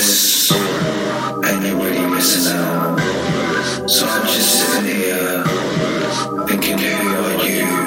this, and you're really missing out. So I'm just sitting here, thinking, who are you?